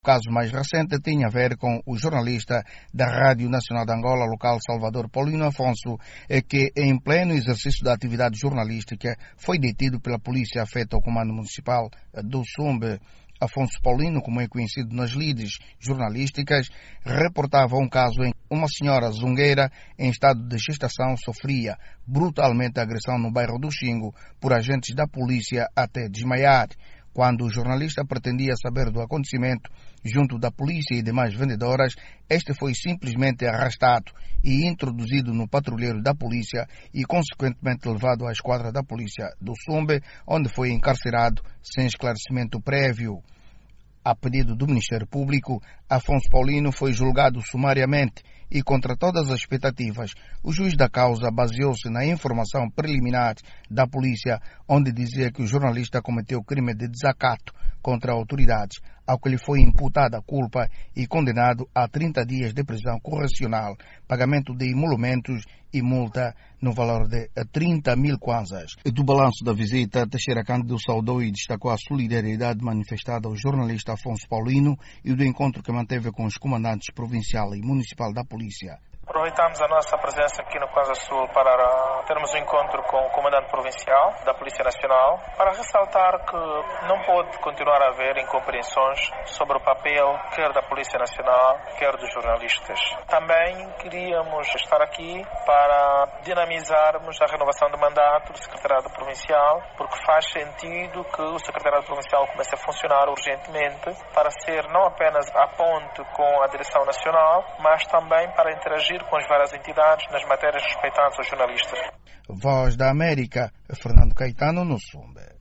O caso mais recente tinha a ver com o jornalista da Rádio Nacional de Angola, local Salvador Paulino Afonso, que em pleno exercício da atividade jornalística foi detido pela polícia afeta ao comando municipal do Sumbe. Afonso Paulino, como é conhecido nas lides jornalísticas, reportava um caso em que uma senhora zungueira em estado de gestação sofria brutalmente agressão no bairro do Xingo por agentes da polícia até desmaiar. Quando o jornalista pretendia saber do acontecimento junto da polícia e demais vendedoras, este foi simplesmente arrastado e introduzido no patrulheiro da polícia e consequentemente levado à esquadra da polícia do Sumbe, onde foi encarcerado sem esclarecimento prévio. A pedido do Ministério Público, Afonso Paulino foi julgado sumariamente e, contra todas as expectativas, o juiz da causa baseou-se na informação preliminar da polícia, onde dizia que o jornalista cometeu crime de desacato contra autoridades, ao que lhe foi imputada a culpa e condenado a 30 dias de prisão correcional, pagamento de emolumentos e multa no valor de 30 mil kwanzas. Do balanço da visita, Teixeira Cândido saudou e destacou a solidariedade manifestada ao jornalista Afonso Paulino e do encontro que manteve com os comandantes provincial e municipal da polícia. Aproveitamos a nossa presença aqui no Kwanza Sul para termos um encontro com o comandante provincial da Polícia Nacional para ressaltar que não pode continuar a haver incompreensões sobre o papel quer da Polícia Nacional, quer dos jornalistas. Também queríamos estar aqui para dinamizarmos a renovação do mandato do Secretariado Provincial, porque faz sentido que o Secretariado Provincial comece a funcionar urgentemente para ser não apenas a ponte com a Direção Nacional, mas também para interagir com as várias entidades nas matérias respeitantes aos jornalistas. Voz da América, Fernando Caetano, no Sumbe.